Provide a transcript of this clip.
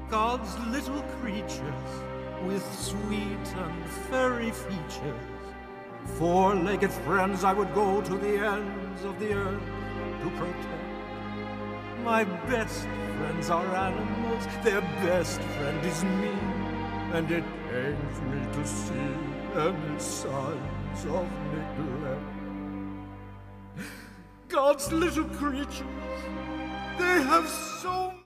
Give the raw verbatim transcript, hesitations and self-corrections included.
God's little creatures with sweet and furry features. Four-legged friends I would go to the ends of the earth to protect. My best friends are animals, their best friend is me, and it pains me to see any signs of neglect. God's little creatures, they have so